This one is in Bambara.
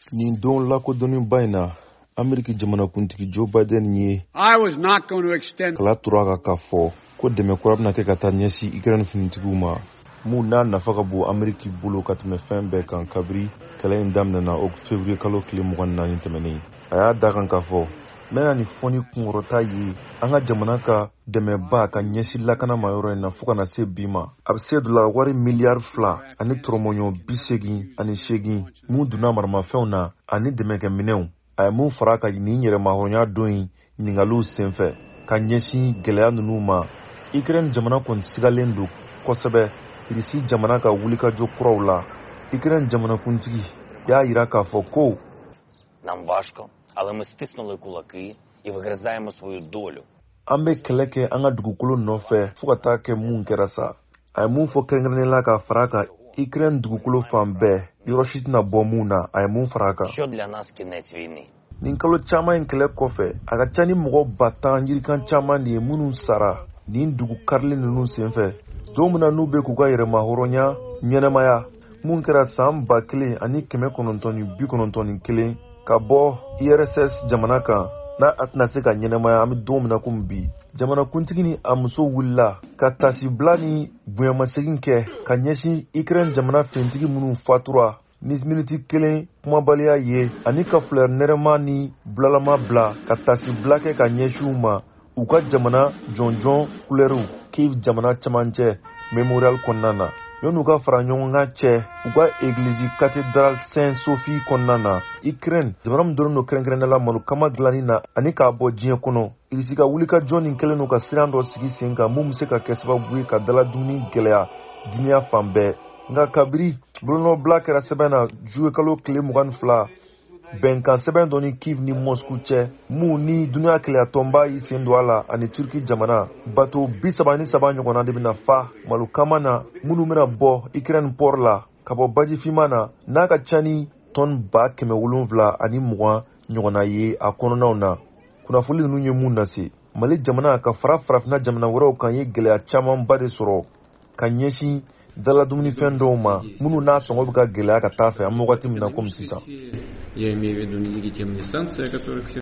Nin don lakodɔnni ba in na Ameriki jamanakuntigi Joe Biden ye kala tura kan k'a fɔ ko dɛmɛ kura bɛna kɛ ka taa ɲɛsin Ukraine finitigiw ma mun n'a nafa ka bon Ameriki bolo ka tɛmɛ fɛn bɛɛ kan kabiri kɛlɛ in daminɛna février kalo tile 24 tɛmɛnen. A y'a da kan k'a fɔ n bɛna nin fɔni kunkɔrɔta ye an ka jamana ka dɛmɛba ka ɲɛsin lakana ma yɔrɔ in na fo kana se bi ma. A bɛ se $2 miliyari ani tɔrɔmɔɲɔ 88 mun donna maramafɛnw na ani dɛmɛkɛminɛnw. A ye mun fara ka nin yɛrɛmahɔrɔnya don in ɲininkaliw senfɛ ka ɲɛsin gɛlɛya ninnu ma. Ukraine jamana kɔni sigalen don kosɛbɛ Irisi jamana ka wulikajɔ kuraw la. Ukraine jamanakuntigi y'a yira k'a fɔ ko Нам важко, але ми стиснули кулаки і вигризаємо свою долю. An bɛ kɛlɛ kɛ an ka dugukolo nɔfɛ fo ka taa kɛ mun kɛra sa. A ye mun fɔ kɛrɛnkɛrɛnnen la ka fara kan Ukraine dugukolo fan bɛɛ yɔrɔ si tɛna bɔ mun na. A ye mun fara kan. Що для нас кінець війни? Nin kalo caman in kɛlɛ kɔfɛ a ka ca ni mɔgɔ 10,000 yirikan caman de ye minnu sara nin dugu karilen ninnu senfɛ. Don min na n'u bɛ k'u ka yɛrɛmahɔrɔnya ɲɛnɛmaya mun kɛra san 1991 ka bɔ IRSS jamana kan n'a a tɛna se ka ɲɛnɛmaya. An bɛ don min na komi bi jamanakuntigi ni a muso wulila ka tasibila ni bonyamasegin kɛ ka ɲɛsin Ukraine jamana finitigi minnu fatura ni miniti 1 kumabaliya ye ani ka fleur nɛrɛma ni bulalama bila ka tasibila kɛ ka ɲɛsin u ma u ka jamana jɔnjɔn kulɛriw Kiev jamana camancɛ memorial kɔnɔna na. Yan'u ka fara ɲɔgɔn kan cɛ u ka église cathédrale Saint-Sophie kɔnɔna na. Ukraine jamana min dɔnnen don kɛrɛnkɛrɛnnenya la malokama dilanni na ani k'a bɔ diɲɛ kɔnɔ. Irisi ka wulikajɔ nin kɛlen don ka siran dɔ sigi sen kan mun bɛ se ka kɛ sababu ye ka daladumuni gɛlɛya diɲɛ fan bɛɛ. Nka kabiri bolonɔbila kɛra sɛbɛn na juillet kalo tile 22 bɛnkan sɛbɛn dɔ ni Kiev ni Moscou cɛ mun ni duniya kɛlɛyatɔnba y'i sen don a la ani Turki jamana. Bato 33 ɲɔgɔnna de bɛna fa malokama na minnu bɛna bɔ Ukraine port la ka bɔ bajifinma na n'a ka ca ni tɔni 720 ani 20 ɲɔgɔnna ye a kɔnɔnaw na. Kunnafoni ninnu ye mun lase Mali jamana ka fara farafinna jamana wɛrɛw kan ye gɛlɛya camanba de sɔrɔ ka ɲɛsin daladumunifɛn dɔw ma minnu n'a sɔngɔ bɛ ka gɛlɛya ka taa fɛ an bɛ wagati min na komi sisan.